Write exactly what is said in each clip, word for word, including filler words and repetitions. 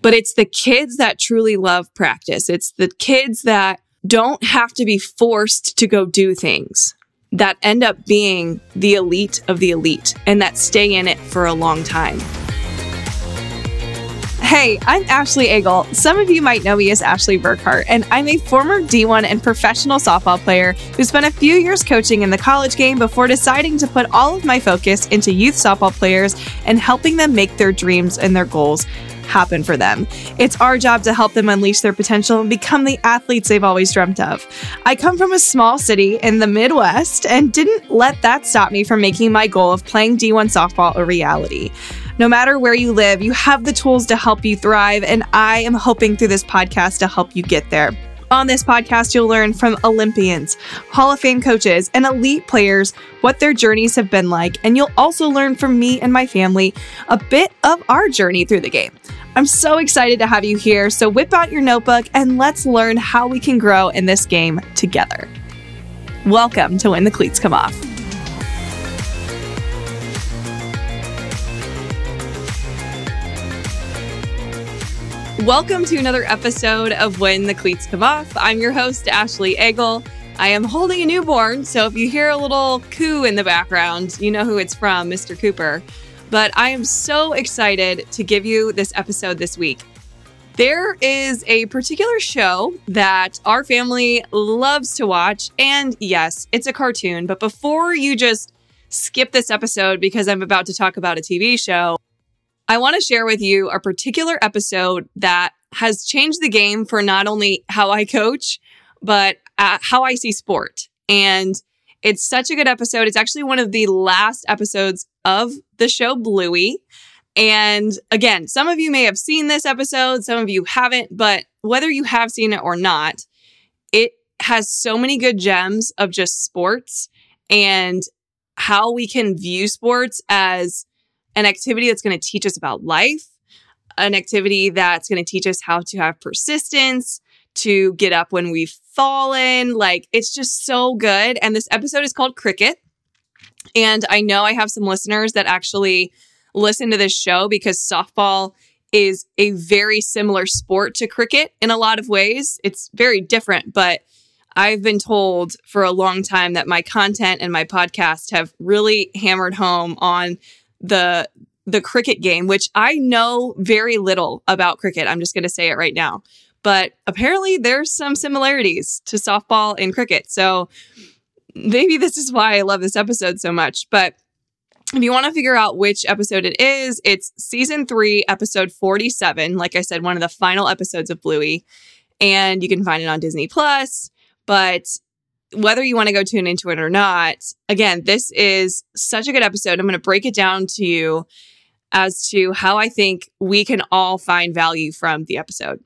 But it's the kids that truly love practice. It's the kids that don't have to be forced to go do things that end up being the elite of the elite and that stay in it for a long time. Hey, I'm Ashley Egel. Some of you might know me as Ashley Burkhart, and I'm a former D one and professional softball player who spent a few years coaching in the college game before deciding to put all of my focus into youth softball players and helping them make their dreams and their goals happen for them. It's our job to help them unleash their potential and become the athletes they've always dreamt of. I come from a small city in the Midwest and didn't let that stop me from making my goal of playing D one softball a reality. No matter where you live, you have the tools to help you thrive, and I am hoping through this podcast to help you get there. On this podcast, you'll learn from Olympians, Hall of Fame coaches, and elite players what their journeys have been like, and you'll also learn from me and my family a bit of our journey through the game. I'm so excited to have you here, so whip out your notebook and let's learn how we can grow in this game together. Welcome to When the Cleats Come Off. Welcome to another episode of When the Cleats Come Off. I'm your host, Ashley Egel. I am holding a newborn, so if you hear a little coo in the background, you know who it's from, Mister Cooper. But I am so excited to give you this episode this week. There is a particular show that our family loves to watch, and yes, it's a cartoon, but before you just skip this episode because I'm about to talk about a T V show, I want to share with you a particular episode that has changed the game for not only how I coach, but uh, how I see sport. And it's such a good episode. It's actually one of the last episodes of the show Bluey. And again, some of you may have seen this episode, some of you haven't, but whether you have seen it or not, it has so many good gems of just sports and how we can view sports as an activity that's going to teach us about life, an activity that's going to teach us how to have persistence, to get up when we've fallen. Like, it's just so good. And this episode is called Cricket. And I know I have some listeners that actually listen to this show because softball is a very similar sport to cricket in a lot of ways. It's very different, but I've been told for a long time that my content and my podcast have really hammered home on the the cricket game, which I know very little about cricket. I'm just going to say it right now. But apparently there's some similarities to softball and cricket. So maybe this is why I love this episode so much. But if you want to figure out which episode it is, it's season three, episode forty-seven. Like I said, one of the final episodes of Bluey. And you can find it on Disney Plus. But whether you want to go tune into it or not, again, this is such a good episode. I'm going to break it down to you as to how I think we can all find value from the episode.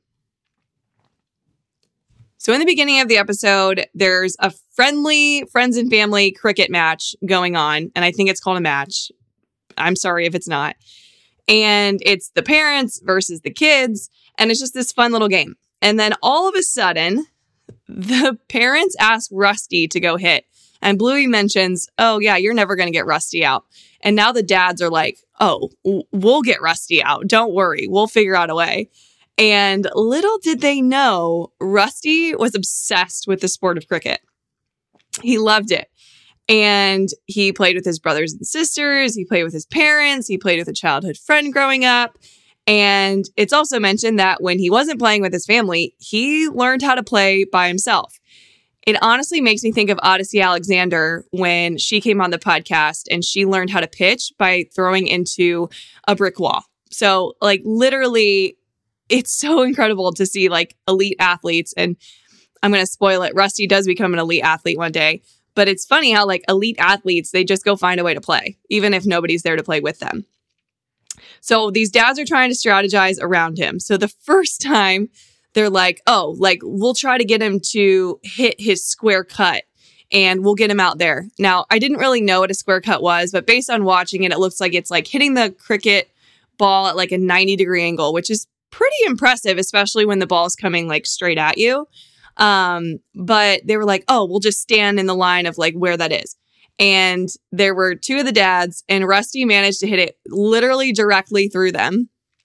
So in the beginning of the episode, there's a friendly friends and family cricket match going on. And I think it's called a match. I'm sorry if it's not. And it's the parents versus the kids. And it's just this fun little game. And then all of a sudden, the parents ask Rusty to go hit. And Bluey mentions, oh, yeah, you're never going to get Rusty out. And now the dads are like, oh, we'll get Rusty out. Don't worry. We'll figure out a way. And little did they know, Rusty was obsessed with the sport of cricket. He loved it. And he played with his brothers and sisters. He played with his parents. He played with a childhood friend growing up. And it's also mentioned that when he wasn't playing with his family, he learned how to play by himself. It honestly makes me think of Odyssey Alexander when she came on the podcast and she learned how to pitch by throwing into a brick wall. So, like, literally, it's so incredible to see like elite athletes. And I'm going to spoil it. Rusty does become an elite athlete one day. But it's funny how like elite athletes, they just go find a way to play, even if nobody's there to play with them. So these dads are trying to strategize around him. So the first time they're like, oh, like we'll try to get him to hit his square cut and we'll get him out there. Now, I didn't really know what a square cut was, but based on watching it, it looks like it's like hitting the cricket ball at like a ninety degree angle, which is pretty impressive, especially when the ball is coming like straight at you. Um, but they were like, oh, we'll just stand in the line of like where that is. And there were two of the dads and Rusty managed to hit it literally directly through them.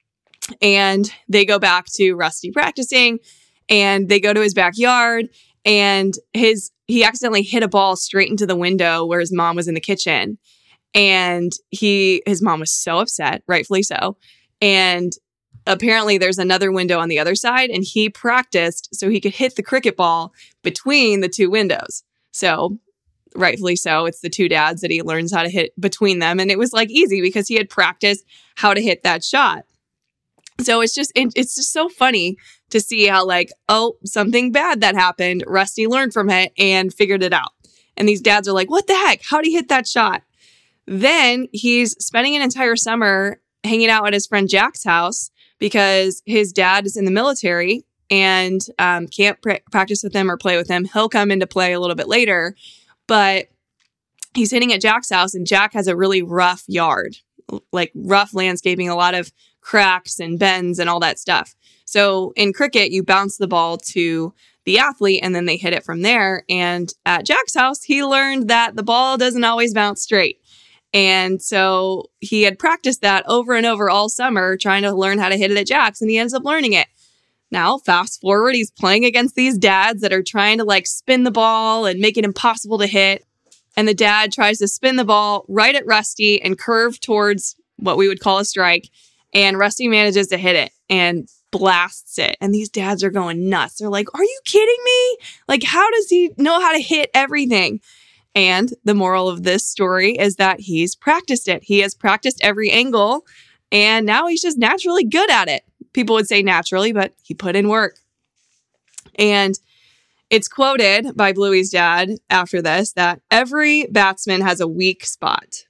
And they go back to Rusty practicing, and they go to his backyard, and his he accidentally hit a ball straight into the window where his mom was in the kitchen. And he his mom was so upset, rightfully so. And apparently there's another window on the other side, and he practiced so he could hit the cricket ball between the two windows. So rightfully so, it's the two dads that he learns how to hit between them. And it was like easy because he had practiced how to hit that shot. So it's just, it, it's just so funny to see how like, oh, something bad that happened. Rusty learned from it and figured it out. And these dads are like, what the heck? How'd he hit that shot? Then he's spending an entire summer hanging out at his friend Jack's house because his dad is in the military and um, can't pr- practice with him or play with him. He'll come into play a little bit later, but he's hitting at Jack's house, and Jack has a really rough yard, like rough landscaping, a lot of cracks and bends and all that stuff. So in cricket, you bounce the ball to the athlete and then they hit it from there. And at Jack's house, he learned that the ball doesn't always bounce straight. And so he had practiced that over and over all summer, trying to learn how to hit it at Jack's, and he ends up learning it. Now, fast forward, he's playing against these dads that are trying to like spin the ball and make it impossible to hit. And the dad tries to spin the ball right at Rusty and curve towards what we would call a strike. And Rusty manages to hit it and blasts it. And these dads are going nuts. They're like, are you kidding me? Like, how does he know how to hit everything? And the moral of this story is that he's practiced it. He has practiced every angle, and now he's just naturally good at it. People would say naturally, but he put in work. And it's quoted by Bluey's dad after this that every batsman has a weak spot.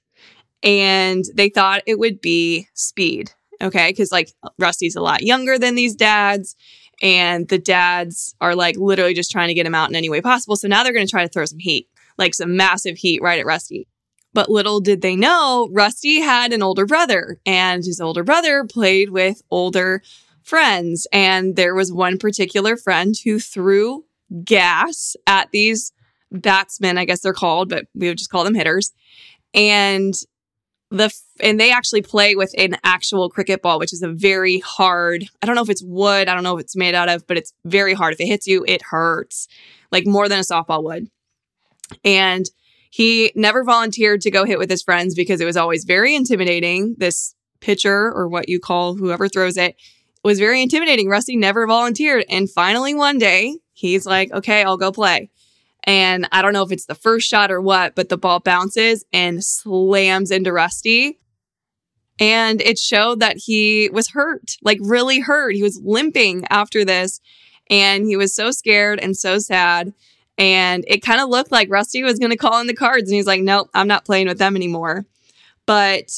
And they thought it would be speed. Okay, because like Rusty's a lot younger than these dads, and the dads are like literally just trying to get him out in any way possible. So now they're going to try to throw some heat, like some massive heat right at Rusty. But little did they know, Rusty had an older brother, and his older brother played with older friends. And there was one particular friend who threw gas at these batsmen, I guess they're called, but we would just call them hitters. And The and they actually play with an actual cricket ball, which is a very hard, I don't know if it's wood, I don't know if it's made out of, but it's very hard. If it hits you, it hurts, like more than a softball would. And he never volunteered to go hit with his friends because it was always very intimidating. This pitcher, or what you call whoever throws it, was very intimidating. Rusty never volunteered. And finally one day, he's like, okay, I'll go play. And I don't know if it's the first shot or what, but the ball bounces and slams into Rusty. And it showed that he was hurt, like really hurt. He was limping after this. And he was so scared and so sad. And it kind of looked like Rusty was going to call in the cards. And he's like, nope, I'm not playing with them anymore. But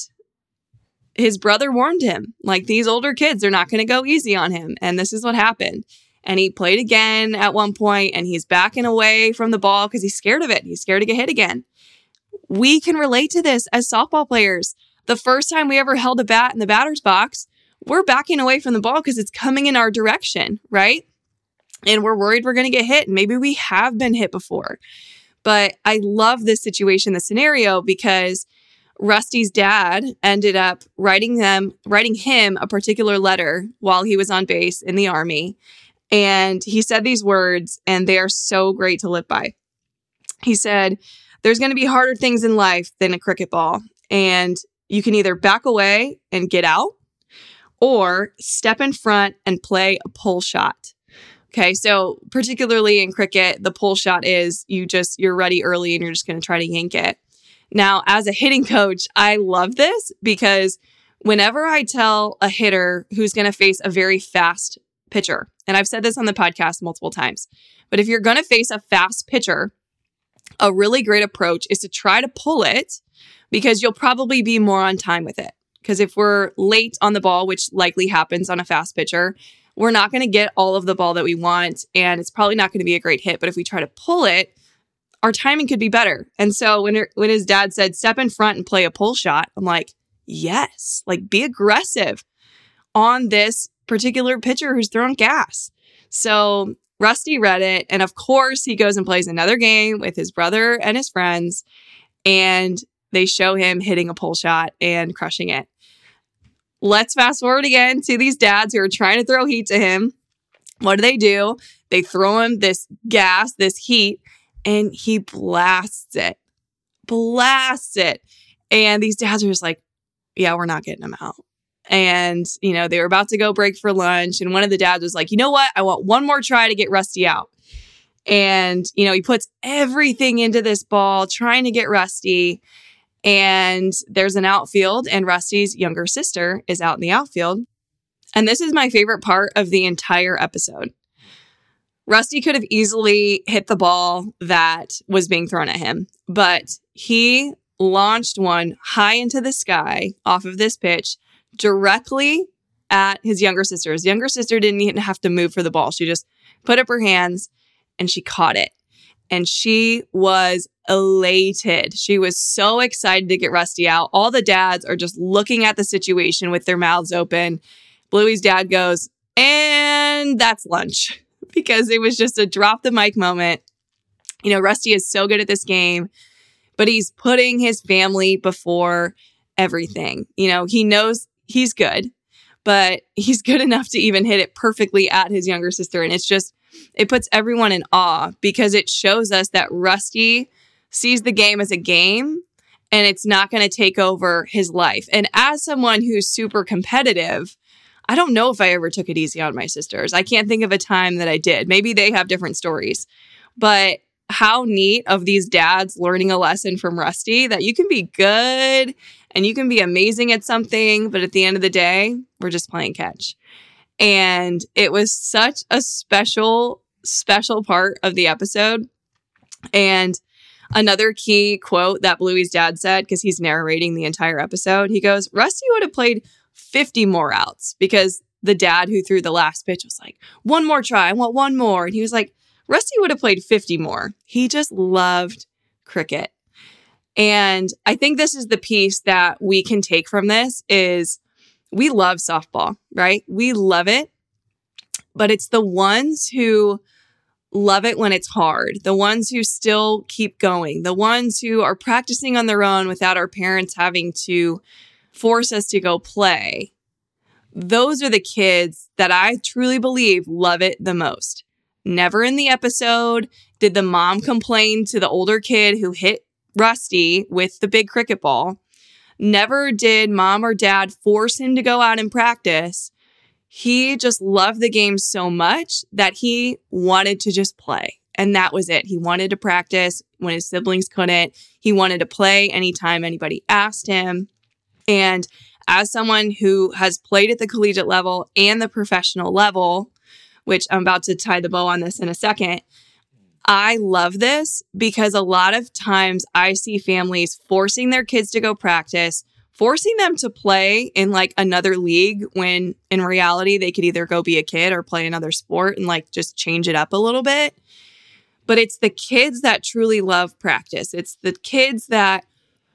his brother warned him, like, these older kids are not going to go easy on him. And this is what happened. And he played again at one point, and he's backing away from the ball because he's scared of it. He's scared to get hit again. We can relate to this as softball players. The first time we ever held a bat in the batter's box, we're backing away from the ball because it's coming in our direction, right? And we're worried we're going to get hit. And maybe we have been hit before. But I love this situation, this scenario, because Rusty's dad ended up writing them, writing him a particular letter while he was on base in the Army. And he said these words, and they are so great to live by. He said, there's going to be harder things in life than a cricket ball. And you can either back away and get out, or step in front and play a pull shot. Okay, so particularly in cricket, the pull shot is you just, you're ready early and you're just going to try to yank it. Now, as a hitting coach, I love this because whenever I tell a hitter who's going to face a very fast pitcher, and I've said this on the podcast multiple times, but if you're going to face a fast pitcher, a really great approach is to try to pull it because you'll probably be more on time with it. Because if we're late on the ball, which likely happens on a fast pitcher, we're not going to get all of the ball that we want, and it's probably not going to be a great hit. But if we try to pull it, our timing could be better. And so when, her, when his dad said, step in front and play a pull shot, I'm like, yes, like be aggressive on this particular pitcher who's throwing gas. So Rusty read it. And of course, he goes and plays another game with his brother and his friends. And they show him hitting a pull shot and crushing it. let's fast forward again to these dads who are trying to throw heat to him. What do they do? They throw him this gas, this heat, and he blasts it. Blasts it. And these dads are just like, yeah, we're not getting him out. And, you know, they were about to go break for lunch. And one of the dads was like, you know what? I want one more try to get Rusty out. And, you know, he puts everything into this ball trying to get Rusty. And there's an outfield, and Rusty's younger sister is out in the outfield. And this is my favorite part of the entire episode. Rusty could have easily hit the ball that was being thrown at him, but he launched one high into the sky off of this pitch directly at his younger sister. His younger sister didn't even have to move for the ball. She just put up her hands and she caught it. And she was elated. She was so excited to get Rusty out. All the dads are just looking at the situation with their mouths open. Bluey's dad goes, and that's lunch, because it was just a drop the mic moment. You know, Rusty is so good at this game, but he's putting his family before everything. You know, he knows he's good, but he's good enough to even hit it perfectly at his younger sister. And it's just, it puts everyone in awe because it shows us that Rusty sees the game as a game and it's not going to take over his life. And as someone who's super competitive, I don't know if I ever took it easy on my sisters. I can't think of a time that I did. Maybe they have different stories. But how neat of these dads learning a lesson from Rusty that you can be good and you can be amazing at something, but at the end of the day, we're just playing catch. And it was such a special, special part of the episode. And another key quote that Bluey's dad said, because he's narrating the entire episode, he goes, Rusty would have played fifty more outs, because the dad who threw the last pitch was like, one more try, I want one more. And he was like, Rusty would have played fifty more. He just loved cricket. And I think this is the piece that we can take from this is we love softball, right? We love it, but it's the ones who love it when it's hard, the ones who still keep going, the ones who are practicing on their own without our parents having to force us to go play. Those are the kids that I truly believe love it the most. Never in the episode did the mom complain to the older kid who hit Rusty with the big cricket ball. Never did mom or dad force him to go out and practice. He just loved the game so much that he wanted to just play. And that was it. He wanted to practice when his siblings couldn't. He wanted to play anytime anybody asked him. And as someone who has played at the collegiate level and the professional level, which I'm about to tie the bow on this in a second, I love this because a lot of times I see families forcing their kids to go practice, forcing them to play in like another league when in reality they could either go be a kid or play another sport and like just change it up a little bit. But it's the kids that truly love practice. It's the kids that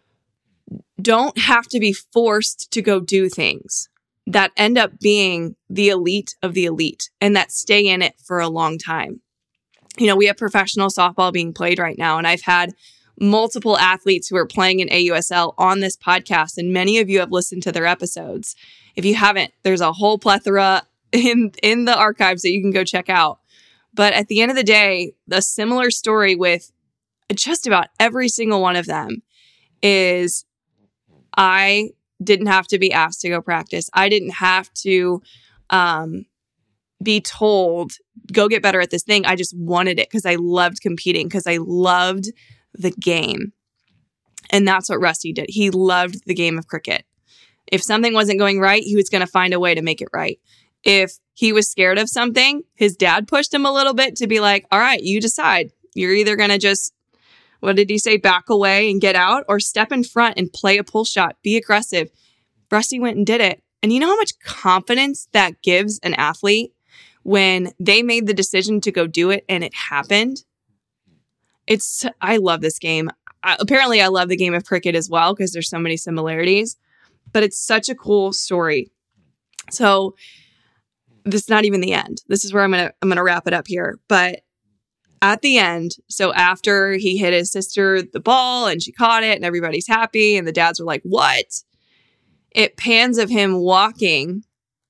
don't have to be forced to go do things that end up being the elite of the elite and that stay in it for a long time. You know, we have professional softball being played right now, and I've had multiple athletes who are playing in A U S L on this podcast, and many of you have listened to their episodes. If you haven't, there's a whole plethora in, in the archives that you can go check out. But at the end of the day, the similar story with just about every single one of them is I didn't have to be asked to go practice. I didn't have to um, be told, go get better at this thing. I just wanted it because I loved competing, because I loved the game. And that's what Rusty did. He loved the game of cricket. If something wasn't going right, he was going to find a way to make it right. If he was scared of something, his dad pushed him a little bit to be like, all right, you decide. You're either going to just, what did he say, back away and get out, or step in front and play a pull shot, be aggressive. Rusty went and did it. And you know how much confidence that gives an athlete when they made the decision to go do it and it happened? It's, I love this game. I, apparently, I love the game of cricket as well because there's so many similarities, but it's such a cool story. So this is not even the end. This is where I'm going to, I'm going to wrap it up here. But at the end, so after he hit his sister the ball and she caught it and everybody's happy and the dads were like, what? it pans of him walking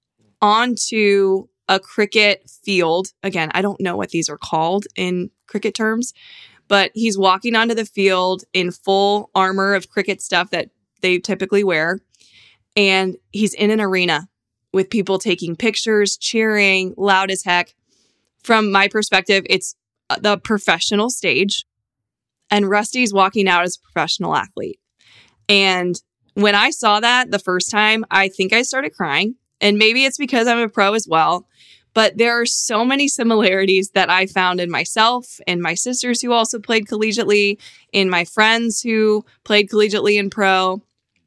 onto a cricket field. Again, I don't know what these are called in cricket terms, but he's walking onto the field in full armor of cricket stuff that they typically wear. And he's in an arena with people taking pictures, cheering, loud as heck. From my perspective, it's the professional stage. And Rusty's walking out as a professional athlete. And when I saw that the first time, I think I started crying. And maybe it's because I'm a pro as well. But there are so many similarities that I found in myself and my sisters who also played collegiately, in my friends who played collegiately and pro.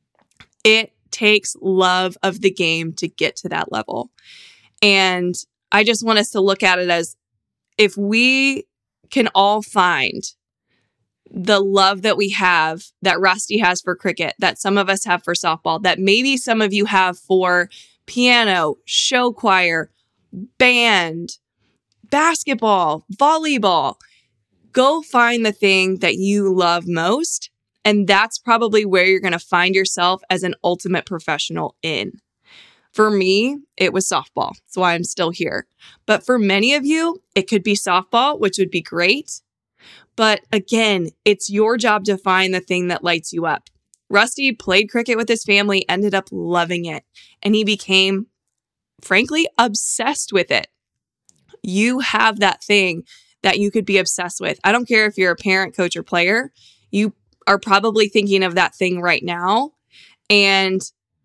It takes love of the game to get to that level. And I just want us to look at it as, if we can all find the love that we have, that Rusty has for cricket, that some of us have for softball, that maybe some of you have for piano, show choir, band, basketball, volleyball, go find the thing that you love most. And that's probably where you're going to find yourself as an ultimate professional in. For me, it was softball. That's why I'm still here. But for many of you, it could be softball, which would be great. But again, it's your job to find the thing that lights you up. Rusty played cricket with his family, ended up loving it, and he became, frankly, obsessed with it. You have that thing that you could be obsessed with. I don't care if you're a parent, coach, or player. You are probably thinking of that thing right now. And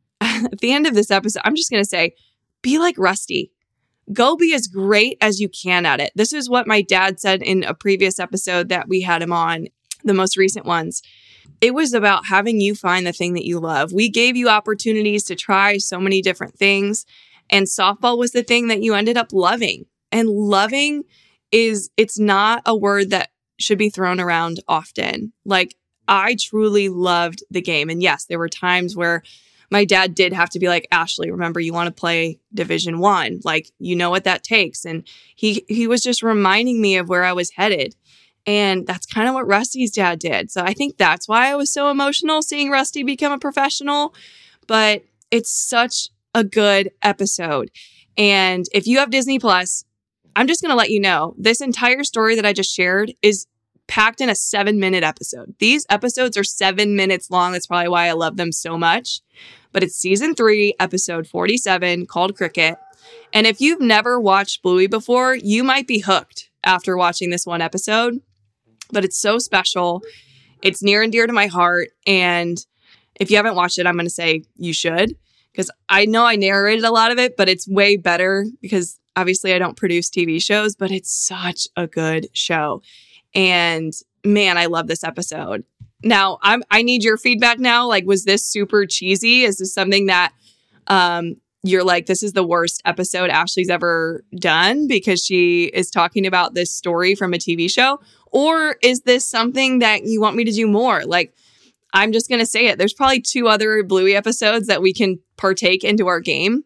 at the end of this episode, I'm just going to say, be like Rusty. Go be as great as you can at it. This is what my dad said in a previous episode that we had him on, the most recent ones. It was about having you find the thing that you love. We gave you opportunities to try so many different things, and softball was the thing that you ended up loving. And loving is, it's not a word that should be thrown around often. Like, I truly loved the game. And yes, there were times where my dad did have to be like, Ashley, remember, you want to play Division One. Like, you know what that takes. And he he was just reminding me of where I was headed. And that's kind of what Rusty's dad did. So I think that's why I was so emotional seeing Rusty become a professional. But it's such a good episode. And if you have Disney Plus, I'm just going to let you know, this entire story that I just shared is packed in a seven minute episode. These episodes are seven minutes long. That's probably why I love them so much. But it's season three, episode forty-seven, called Cricket. And if you've never watched Bluey before, you might be hooked after watching this one episode. But it's so special. It's near and dear to my heart. And if you haven't watched it, I'm going to say you should. Because I know I narrated a lot of it, but it's way better because obviously I don't produce T V shows, but it's such a good show. And man, I love this episode. Now, I'm, I need your feedback now. Like, was this super cheesy? Is this something that um, you're like, this is the worst episode Ashley's ever done because she is talking about this story from a T V show? Or is this something that you want me to do more? Like, I'm just going to say it. There's probably two other Bluey episodes that we can partake into our game.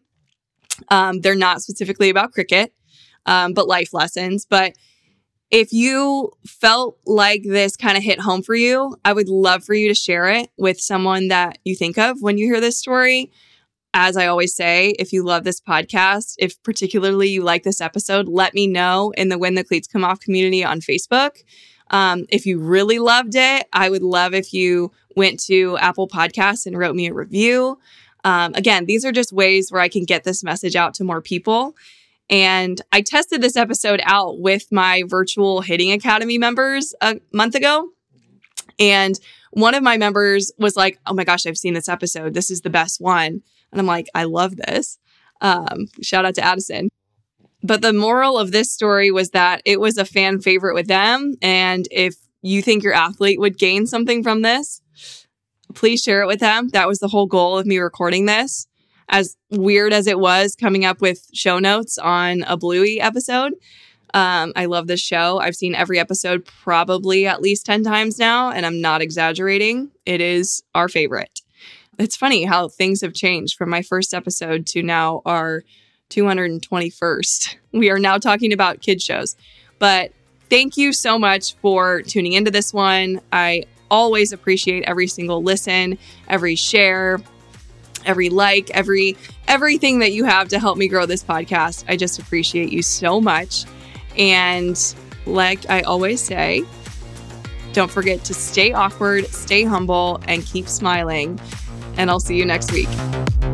Um, they're not specifically about cricket, um, but life lessons. But if you felt like this kind of hit home for you, I would love for you to share it with someone that you think of when you hear this story. As I always say, if you love this podcast, if particularly you like this episode, let me know in the When the Cleats Come Off community on Facebook. Um, if you really loved it, I would love if you went to Apple Podcasts and wrote me a review. Um, again, these are just ways where I can get this message out to more people. And I tested this episode out with my virtual Hitting Academy members a month ago. And one of my members was like, oh my gosh, I've seen this episode. This is the best one. And I'm like, I love this. Um, shout out to Addison. But the moral of this story was that it was a fan favorite with them. And if you think your athlete would gain something from this, please share it with them. That was the whole goal of me recording this. As weird as it was coming up with show notes on a Bluey episode. Um, I love this show. I've seen every episode probably at least ten times now, and I'm not exaggerating. It is our favorite. It's funny how things have changed from my first episode to now our two hundred twenty-first. We are now talking about kids shows. But thank you so much for tuning into this one. I always appreciate every single listen, every share. every like, every everything that you have to help me grow this podcast. I just appreciate you so much. And like I always say, don't forget to stay awkward, stay humble, and keep smiling. And I'll see you next week.